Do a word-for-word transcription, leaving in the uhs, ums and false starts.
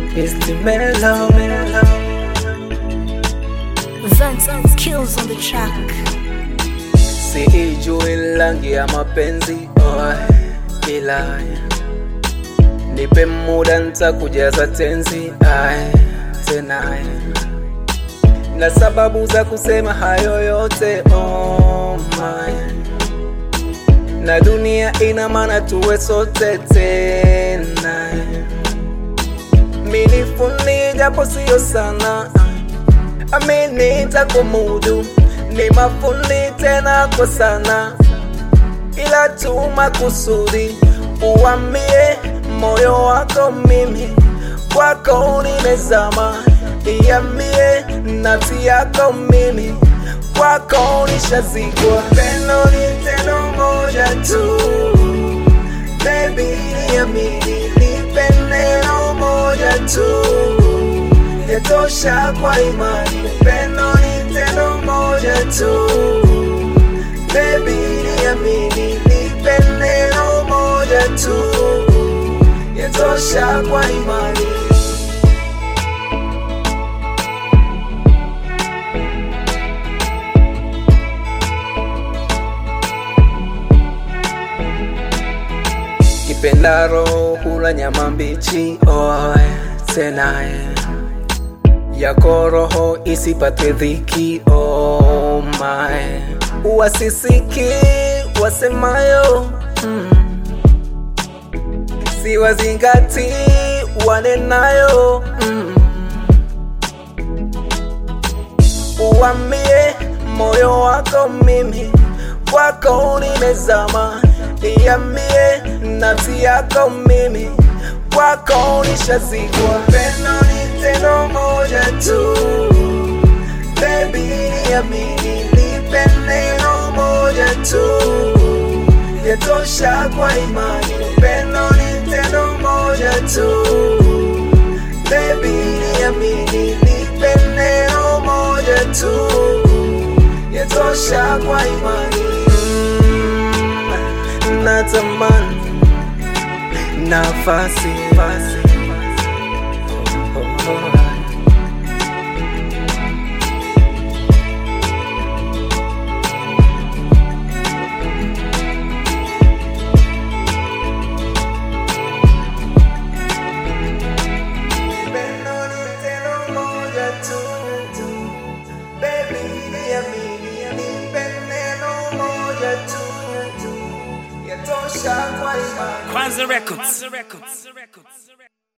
Mister Mellow. Vance kills on the track. Siijui rangi ya mapenzi oh, ila nipe muda nitakujaza tenzi ay, tena na sababu za kusema hayo yote oh my. Na dunia ina maana tuwe sote tena. Minifuni japo sio sana, amini takumudu. Ni mafuni tena kwa sana, ila tuma kusudi. Uambie moyo wako mimi kwako nimezama. Iambie nafsi yako mimi kwako nishazikwa. Pendo ni tendo moja tu, baby niamini. Nipe neno moja tu, yatosha kwa imani. Pendo ni tendo moja tu, baby niamini. Nipe neno moja tu, yatosha kwa imani. Kipendaro hula nyama mbichi oh, tena yako roho isipate dhiki oh my. Uwasisiki wasemayo mm. Siwazingati wanenayo mm. Uambie moyo wako mimi kwako nimezama. Iambie nafsi yako mimi kwako nishazikwa. Pendo ni tendo moja tu, baby niamini. Nipe neno moja tu, yatosha kwa imani. Pendo ni tendo moja tu, baby niamini. Nipe neno moja tu, yatosha kwa imani. Natamani nafasi oh, oh, oh. Pendo ni tendo moja tu, baby niamini. Nipe neno moja tu, yatosha kwa imani. Kwanza Records.